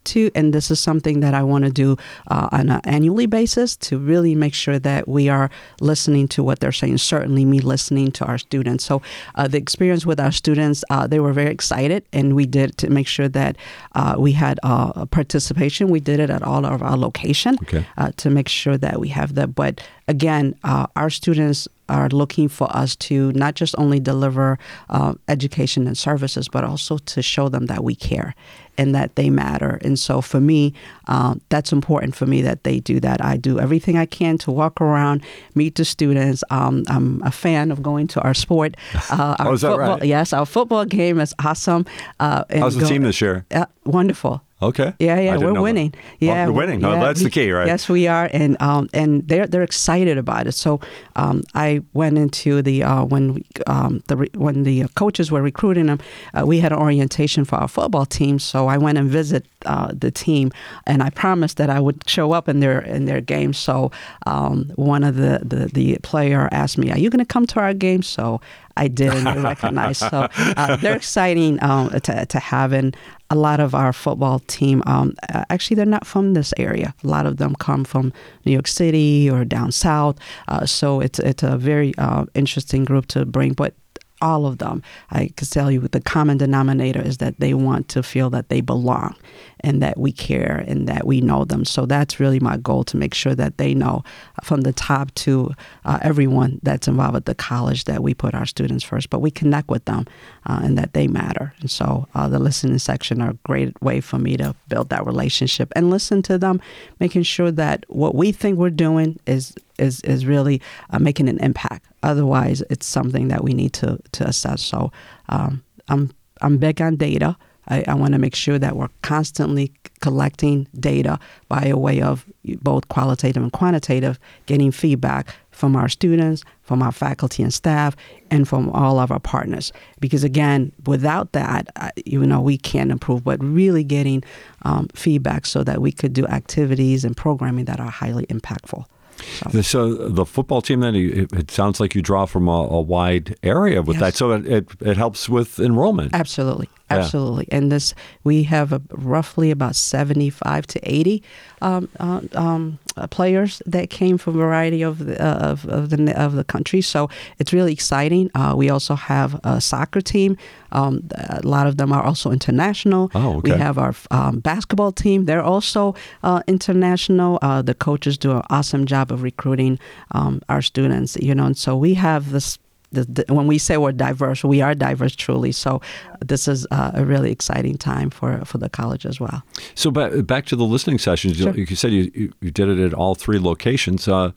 to, and this is something that I want to do uh, on an annually basis to really make sure that we are listening to what they're saying. Certainly me listening to our students. So uh, the experience with our students, uh, they were very excited, and we did to make sure that uh, we had uh, participation. We did it at all of our location okay. uh, to make sure that we have that. But again, uh, our students are looking for us to not just only deliver uh, education and services, but also to show them that we care and that they matter. And so for me, uh, that's important for me that they do that. I do everything I can to walk around, meet the students. Um, I'm a fan of going to our sport. Uh, our oh, is that football, right? Yes, our football game is awesome. Uh, and How's the go, team this year? Uh, wonderful. Okay. Yeah, yeah, we're winning. That. Yeah, well, you're winning. Yeah, oh, that's we, the key, right? Yes, we are, and um, and they're they're excited about it. So um, I went into the uh, when we, um, the re- when the coaches were recruiting them, uh, we had an orientation for our football team. So I went and visit uh, the team, and I promised that I would show up in their in their game. So um, one of the, the the player asked me, "Are you going to come to our game?" So I did, and they recognized. So uh, they're exciting um, to to have, and a lot of our football team, um, actually, they're not from this area. A lot of them come from New York City or down south. Uh, so it's it's a very uh, interesting group to bring. But all of them, I can tell you, the common denominator is that they want to feel that they belong and that we care and that we know them. So that's really my goal, to make sure that they know from the top to uh, everyone that's involved at the college that we put our students first, but we connect with them uh, and that they matter. And so uh, the listening section are a great way for me to build that relationship and listen to them, making sure that what we think we're doing is is is really uh, making an impact. Otherwise, it's something that we need to to assess. So um, I'm I'm big on data. I, I want to make sure that we're constantly collecting data by a way of both qualitative and quantitative, getting feedback from our students, from our faculty and staff, and from all of our partners. Because again, without that, you know, we can't improve, but really getting um, feedback so that we could do activities and programming that are highly impactful. So, so the football team, then, it, it sounds like you draw from a, a wide area with yes. that. So it, it it helps with enrollment. Absolutely. Yeah. Absolutely. And this, we have a, roughly about seventy-five to eighty um, uh, um, uh, players that came from a variety of the, uh, of, of the of the country. So it's really exciting. Uh, we also have a soccer team. Um, a lot of them are also international. Oh, okay. We have our um, basketball team. They're also uh, international. Uh, the coaches do an awesome job of recruiting um, our students. You know, and so we have this. The, the, when we say we're diverse, we are diverse truly. So this is uh, a really exciting time for, for the college as well. So back, back to the listening sessions, Sure. you, you said you, you did it at all three locations. Uh,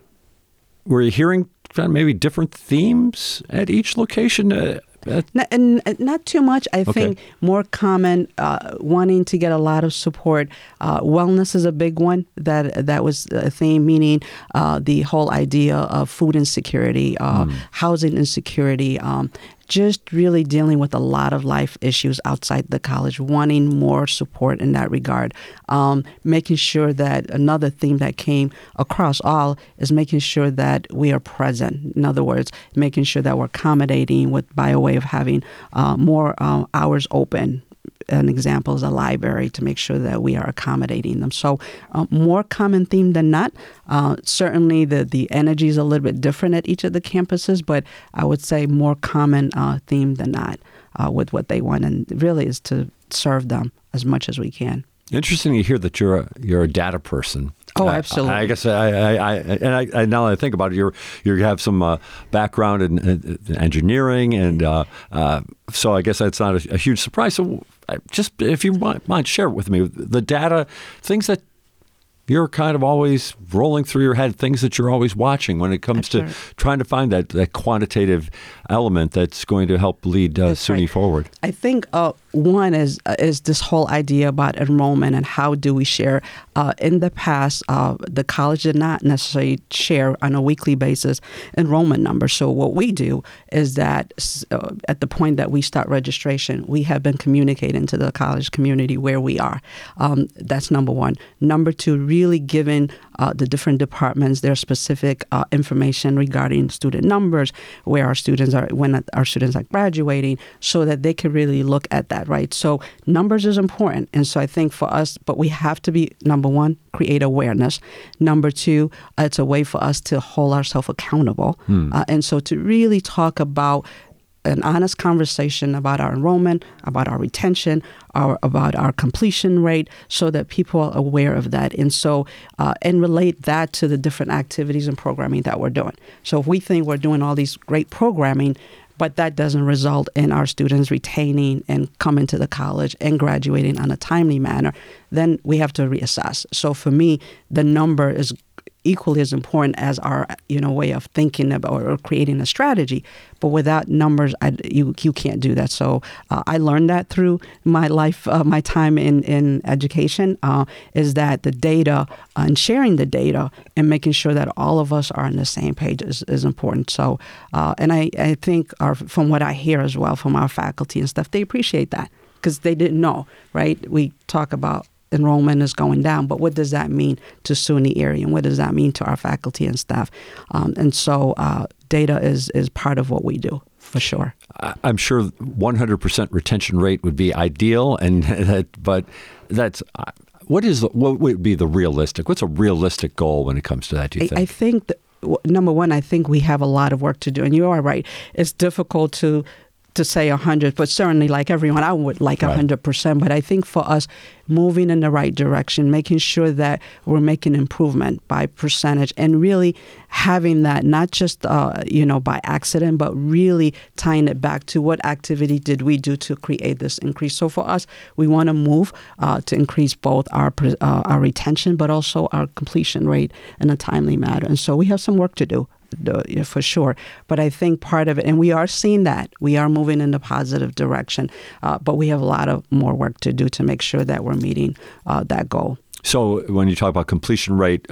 were you hearing maybe different themes at each location? Uh, Not, and not too much. I Okay. think more common, uh, wanting to get a lot of support. Uh, wellness is a big one. That that was a theme, meaning uh, the whole idea of food insecurity, uh, Mm. housing insecurity, um, just really dealing with a lot of life issues outside the college, wanting more support in that regard. Um, making sure that another theme that came across all is making sure that we are present. In other words, making sure that we're accommodating with by a way of having uh, more uh, hours open. An example is a library, to make sure that we are accommodating them. So uh, more common theme than not. Uh, certainly the, the energy is a little bit different at each of the campuses, but I would say more common uh, theme than not uh, with what they want. And really is to serve them as much as we can. Interesting to hear that you're a, you're a data person. Oh, I- absolutely. I, I guess I, I, I and I, I now that I think about it, you're you have some uh, background in, in engineering, and uh, uh, so I guess that's not a, a huge surprise. So, uh, just if you might, mind share with me the data, things that you're kind of always rolling through your head, things that you're always watching when it comes That's to right. trying to find that, that quantitative element that's going to help lead uh, That's SUNY right. forward. I think uh, one is uh, is this whole idea about enrollment and how do we share. Uh, in the past, uh, the college did not necessarily share on a weekly basis enrollment numbers. So what we do is that uh, at the point that we start registration, we have been communicating to the college community where we are. Um, that's number one. Number two, really giving uh, the different departments their specific uh, information regarding student numbers, where our students are, when our students are graduating, so that they can really look at that that, right? So numbers is important. And so I think for us, but we have to be, number one, create awareness. Number two, uh, it's a way for us to hold ourselves accountable. Hmm. Uh, and so to really talk about an honest conversation about our enrollment, about our retention, our, about our completion rate, so that people are aware of that. And so, uh, and relate that to the different activities and programming that we're doing. So if we think we're doing all these great programming, but that doesn't result in our students retaining and coming to the college and graduating on a timely manner, then we have to reassess. So for me, the number is equally as important as our, you know, way of thinking about or creating a strategy. But without numbers, I, you you can't do that. So uh, I learned that through my life, uh, my time in in education, uh, is that the data uh, and sharing the data and making sure that all of us are on the same page is, is important. So, uh, and I, I think our, from what I hear as well from our faculty and stuff, they appreciate that because they didn't know, right? We talk about enrollment is going down, but what does that mean to SUNY Erie, and what does that mean to our faculty and staff? Um, and so uh, data is is part of what we do, for sure. I'm sure one hundred percent retention rate would be ideal, and that, but that's what is what would be the realistic? What's a realistic goal when it comes to that? Do you I, think? I think that, number one, I think we have a lot of work to do, and you are right. It's difficult to. to say one hundred, but certainly like everyone, I would like one hundred percent. But I think for us, moving in the right direction, making sure that we're making improvement by percentage and really having that not just, uh, you know, by accident, but really tying it back to what activity did we do to create this increase. So for us, we want to move uh, to increase both our, uh, our retention, but also our completion rate in a timely manner. And so we have some work to do. For sure. But I think part of it, and we are seeing that, we are moving in a positive direction, uh, but we have a lot of more work to do to make sure that we're meeting uh, that goal. So when you talk about completion rate,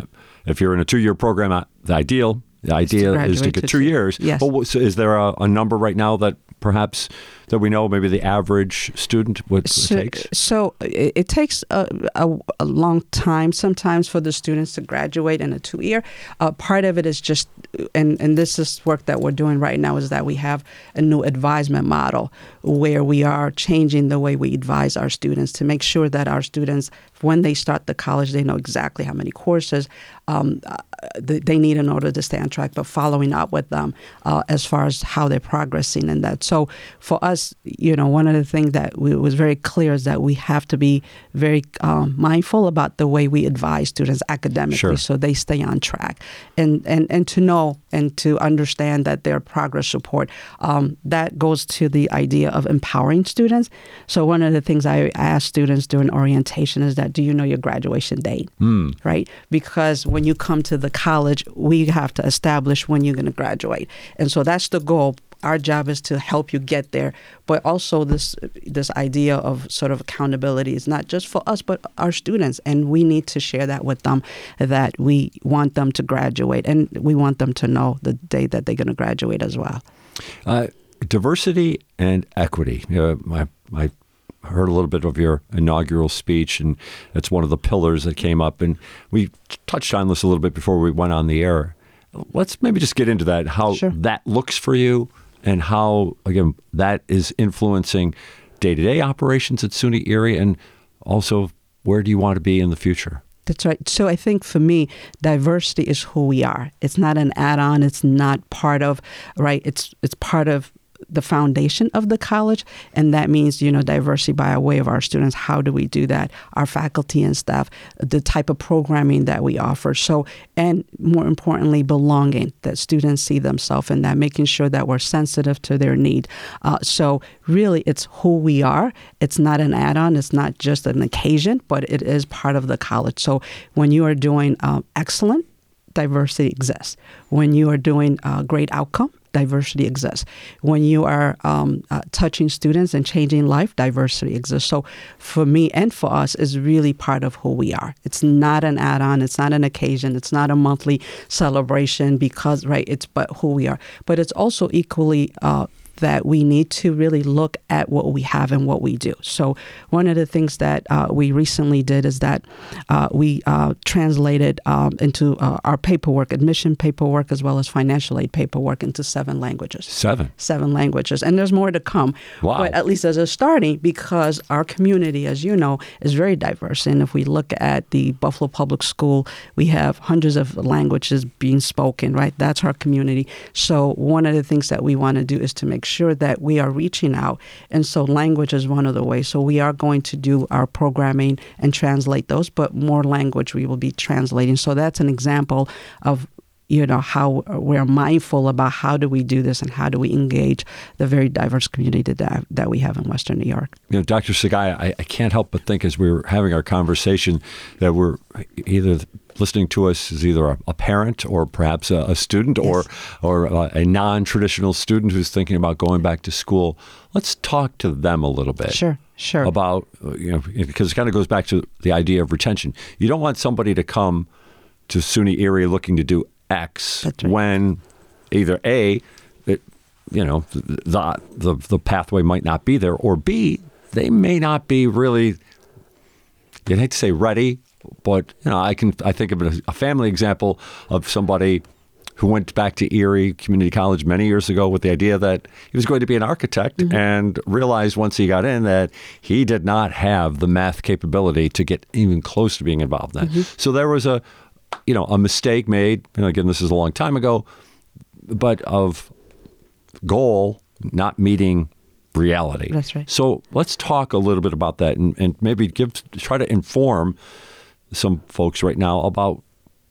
if you're in a two-year program, uh, the ideal, the idea is to get to two, two years. Yes. Well, so is there a, a number right now that perhaps that we know maybe the average student what so, it takes? So it, it takes a, a, a long time sometimes for the students to graduate in a two-year. Uh, part of it is just, and, and this is work that we're doing right now, is that we have a new advisement model where we are changing the way we advise our students to make sure that our students, when they start the college, they know exactly how many courses um, uh, they need in order to stay on track, but following up with them uh, as far as how they're progressing in that. So for us, you know, one of the things that we, was very clear is that we have to be very um, mindful about the way we advise students academically, sure. so they stay on track. And, and, and to know and to understand that their progress report, um, that goes to the idea of empowering students. So one of the things I ask students during orientation is that, do you know your graduation date? Mm. Right? Because when you come to the college, we have to establish when you're going to graduate. And so that's the goal. Our job is to help you get there, but also this this idea of sort of accountability is not just for us, but our students, and we need to share that with them, that we want them to graduate, and we want them to know the day that they're going to graduate as well. Uh, diversity and equity. Uh, I, I heard a little bit of your inaugural speech, and it's one of the pillars that came up, and we touched on this a little bit before we went on the air. Let's maybe just get into that, how sure. that looks for you, and how, again, that is influencing day-to-day operations at SUNY Erie, and also where do you want to be in the future? That's right. So I think for me, diversity is who we are. It's not an add-on. It's not part of, right? It's it's part of the foundation of the college, and that means, you know, diversity by way of our students. How do we do that? Our faculty and staff, the type of programming that we offer. So, and more importantly, belonging, that students see themselves in that, making sure that we're sensitive to their need. Uh, so really, it's who we are. It's not an add-on. It's not just an occasion, but it is part of the college. So when you are doing um, excellent, diversity exists. When you are doing a great outcome, diversity exists. When you are um, uh, touching students and changing life, diversity exists. So for me and for us, is really part of who we are. It's not an add-on. It's not an occasion. It's not a monthly celebration because, right, it's but who we are. But it's also equally uh, that we need to really look at what we have and what we do. So one of the things that uh, we recently did is that uh, we uh, translated um, into uh, our paperwork, admission paperwork, as well as financial aid paperwork into seven languages. Seven? Seven languages. And there's more to come. Wow. But at least as a starting, because our community, as you know, is very diverse. And if we look at the Buffalo Public School, we have hundreds of languages being spoken, right? That's our community. So one of the things that we want to do is to make sure that we are reaching out. And so language is one of the ways. So we are going to do our programming and translate those, but more language we will be translating. So that's an example of you know, how we're mindful about how do we do this and how do we engage the very diverse community that, that we have in Western New York. You know, Doctor Sugai, I, I can't help but think as we were having our conversation that we're either listening to us as either a, a parent or perhaps a, a student yes. or or a, a non-traditional student who's thinking about going back to school. Let's talk to them a little bit. Sure, sure. About, you know, because it kind of goes back to the idea of retention. You don't want somebody to come to SUNY Erie looking to do X right. when either A, it, you know, the, the the pathway might not be there, or B, they may not be really, you'd hate to say ready, but you know, I can I think of a, a family example of somebody who went back to Erie Community College many years ago with the idea that he was going to be an architect mm-hmm. and realized once he got in that he did not have the math capability to get even close to being involved in that. Mm-hmm. So there was a you know, a mistake made, you know, again, this is a long time ago, but of goal not meeting reality. That's right. So let's talk a little bit about that and, and maybe give try to inform some folks right now about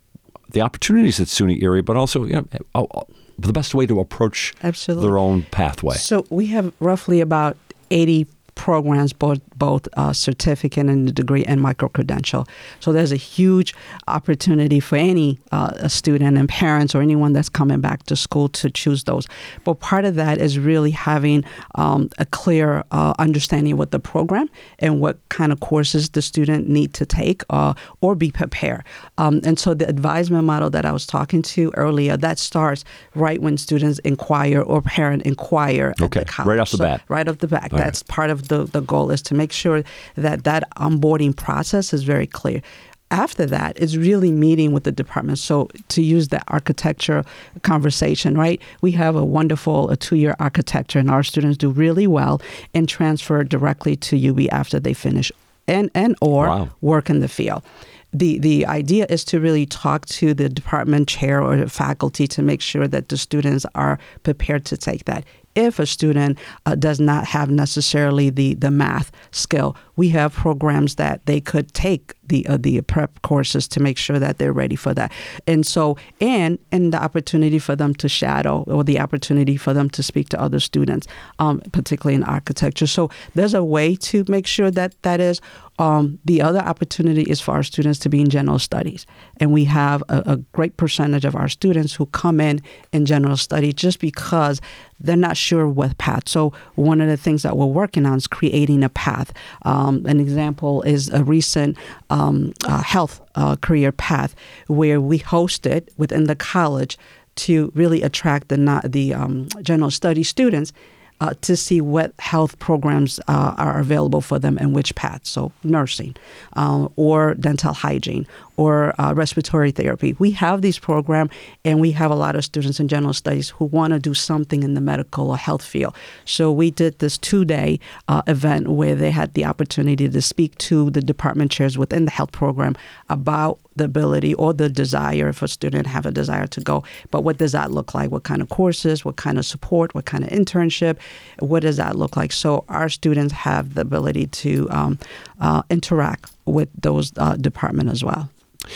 the opportunities at SUNY Erie, but also, you know, oh, oh, the best way to approach Absolutely. their own pathway. So we have roughly about eighty programs, both both uh, certificate and the degree and micro-credential. So there's a huge opportunity for any uh, student and parents or anyone that's coming back to school to choose those. But part of that is really having um, a clear uh, understanding of what the program and what kind of courses the student need to take uh, or be prepared. Um, and so the advisement model that I was talking to earlier, that starts right when students inquire or parent inquire okay. at the college. Right off the so, bat. Right off the bat. All That's right. part of the, the goal is to make sure that that onboarding process is very clear. After that, it's really meeting with the department. So to use the architecture conversation, right? We have a wonderful a two-year architecture, and our students do really well and transfer directly to U B after they finish and, and or wow. work in the field. The the idea is to really talk to the department chair or the faculty to make sure that the students are prepared to take that. If a student uh, does not have necessarily the, the math skill, we have programs that they could take the uh, the prep courses to make sure that they're ready for that. And so, and and the opportunity for them to shadow or the opportunity for them to speak to other students, um, particularly in architecture. So there's a way to make sure that that is. Um, the other opportunity is for our students to be in general studies. And we have a, a great percentage of our students who come in in general studies just because they're not sure what path. So one of the things that we're working on is creating a path. Um, an example is a recent um, uh, health uh, career path where we hosted within the college to really attract the, not, the um, general study students Uh, to see what health programs uh, are available for them and which paths. So nursing uh, or dental hygiene or uh, respiratory therapy. We have these programs, and we have a lot of students in general studies who want to do something in the medical or health field. So we did this two-day uh, event where they had the opportunity to speak to the department chairs within the health program about the ability or the desire, if a student have a desire to go, but what does that look like? What kind of courses, what kind of support, what kind of internship, what does that look like? So our students have the ability to um, uh, interact with those uh, departments as well.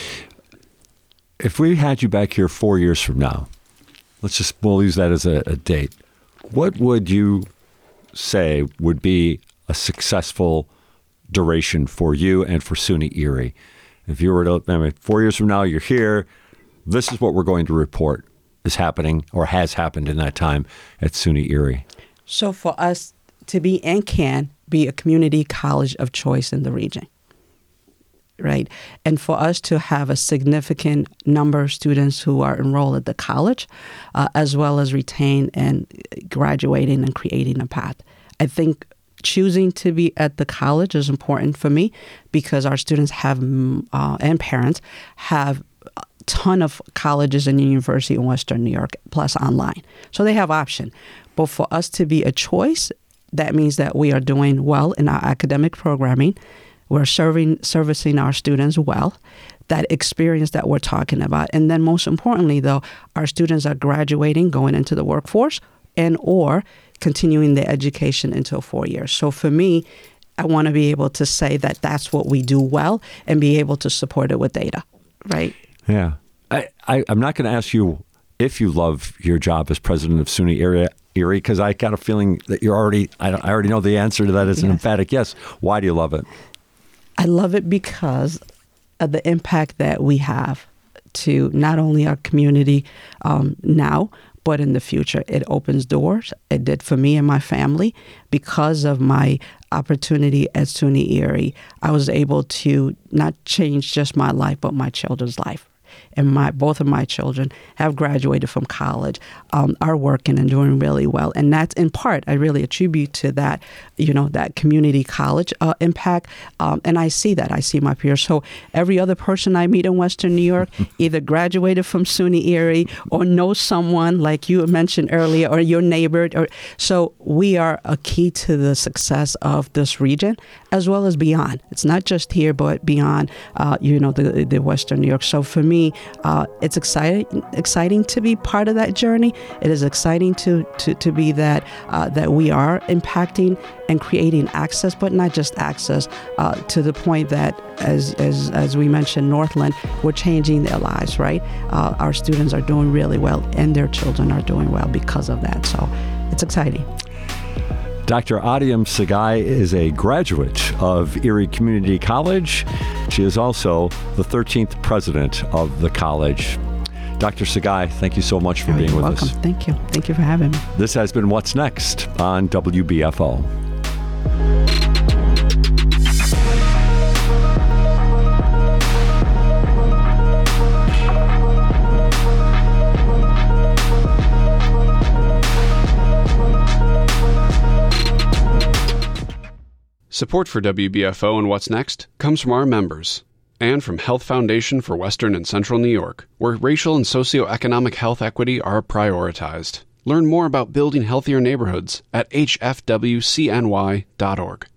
If we had you back here four years from now, let's just, we'll use that as a, a date. What would you say would be a successful duration for you and for SUNY Erie? If you were to, I mean, four years from now, you're here, this is what we're going to report is happening or has happened in that time at SUNY Erie. So for us to be and can be a community college of choice in the region. right? And for us to have a significant number of students who are enrolled at the college, uh, as well as retain and graduating and creating a path. I think choosing to be at the college is important for me because our students have, uh, and parents have a ton of colleges and university in Western New York, plus online. So they have option. But for us to be a choice, that means that we are doing well in our academic programming. We're serving, servicing our students well, that experience that we're talking about. And then most importantly, though, our students are graduating, going into the workforce, and or continuing their education into four years. So for me, I want to be able to say that that's what we do well and be able to support it with data, right? Yeah. I, I, I'm not going to ask you if you love your job as president of SUNY Area Erie, because I got a feeling that you're already, I, I already know the answer to that is an yes. emphatic yes. Why do you love it? I love it because of the impact that we have to not only our community um, now, but in the future. It opens doors. It did for me and my family. Because of my opportunity at SUNY Erie, I was able to not change just my life, but my children's life. And my both of my children have graduated from college, um, are working and doing really well. And that's in part, I really attribute to that, you know, that community college uh, impact. Um, and I see that. I see my peers. So every other person I meet in Western New York either graduated from SUNY Erie or knows someone like you mentioned earlier, or your neighbor. Or, so we are a key to the success of this region as well as beyond. It's not just here, but beyond, uh, you know, the, the Western New York. So for me, Uh, it's exciting, exciting to be part of that journey. It is exciting to to, to be that uh, that we are impacting and creating access, but not just access, uh, to the point that, as as as we mentioned, Northland, we're changing their lives. Right, uh, our students are doing really well, and their children are doing well because of that. So, it's exciting. Doctor Adiam Sagai is a graduate of Erie Community College. She is also the thirteenth president of the college. Doctor Sagai, thank you so much for oh, being you're with welcome. us. Thank you. Thank you for having me. This has been What's Next on W B F O. Support for W B F O and What's Next comes from our members and from Health Foundation for Western and Central New York, where racial and socioeconomic health equity are prioritized. Learn more about building healthier neighborhoods at h f w c n y dot org.